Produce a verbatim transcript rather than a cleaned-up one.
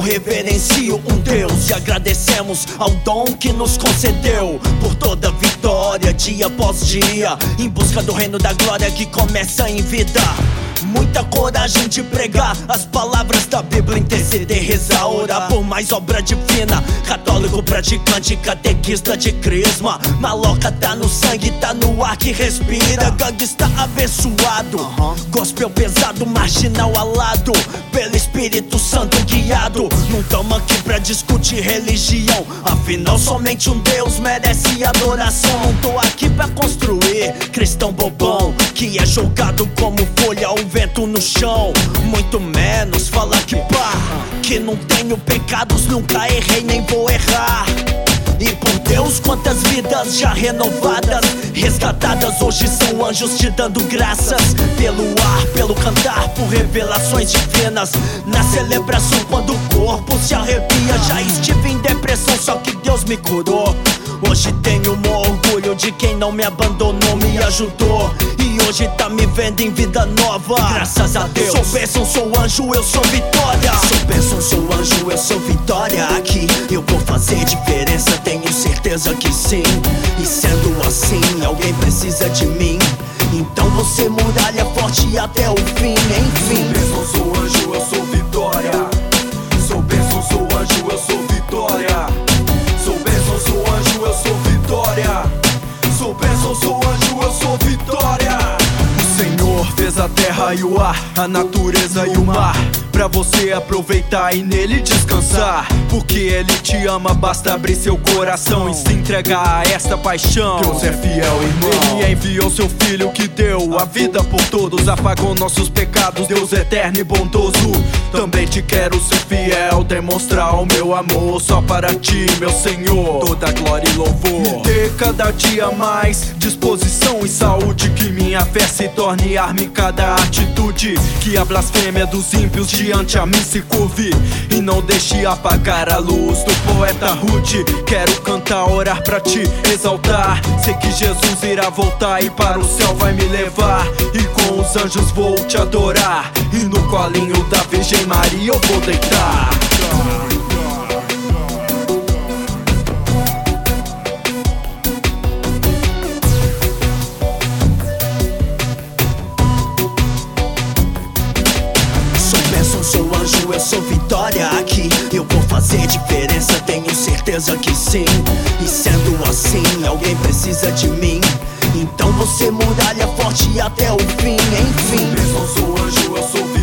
reverencio um Deus e agradecemos ao dom que nos concedeu por toda vitória, dia após dia, em busca do reino da glória que começa em vida. Muita coragem de pregar as palavras da Bíblia, interceder, rezar, orar por mais obra divina. Católico, praticante, catequista de crisma. Maloca tá no sangue, tá no ar que respira. Gangsta abençoado, gospel pesado, marginal alado pelo Espírito Santo guiado. Não tamo aqui pra discutir religião, afinal somente um Deus merece adoração. Não tô aqui pra construir cristão bobão que é jogado como folha ou vento no chão. Muito menos falar que pá, que não tenho pecados, nunca errei nem vou errar. E por Deus, quantas vidas já renovadas, resgatadas, hoje são anjos te dando graças. Pelo ar, pelo cantar, por revelações divinas. Na celebração quando o corpo se arrepia. Já estive em depressão, só que Deus me curou. Hoje tenho um orgulho de quem não me abandonou, me ajudou. E hoje tá me vendo em vida nova, graças a Deus. Sou bênção, sou anjo, eu sou vitória. Sou bênção, sou anjo, eu sou vitória. Aqui eu vou fazer diferença, tenho certeza que sim. E sendo assim, alguém precisa de mim. Então você muralha forte até o fim, enfim. Sou bênção, sou anjo, eu sou vitória. Sou bênção, sou anjo, eu sou vitória. Sou bênção, sou anjo, eu sou vitória. Sou bênção, sou anjo, eu sou vitória. O Senhor fez a terra e o ar, a natureza e o mar, pra você aproveitar e nele descansar. Porque Ele te ama, basta abrir seu coração e se entregar a esta paixão. Deus é fiel, irmão. Ele enviou seu Filho que deu a vida por todos, apagou nossos pecados. Deus eterno e bondoso, também te quero ser fiel, demonstrar o meu amor só para ti, meu Senhor. Toda glória e louvor me dê cada dia mais disposição e saúde, que minha fé se torne arma em cada atitude, que a blasfêmia dos ímpios diante a mim se curve e não deixe apagar a luz do poeta rude. Quero cantar, orar pra te exaltar. Sei que Jesus irá voltar e para o céu vai me levar, e com os anjos vou te adorar, e no colinho da Virgem Maria eu vou deitar. Sou anjo, eu sou vitória. Aqui eu vou fazer diferença, tenho certeza que sim. E sendo assim, alguém precisa de mim. Então você muralha forte até o fim, enfim. Sou bênção, sou anjo, eu sou vitória.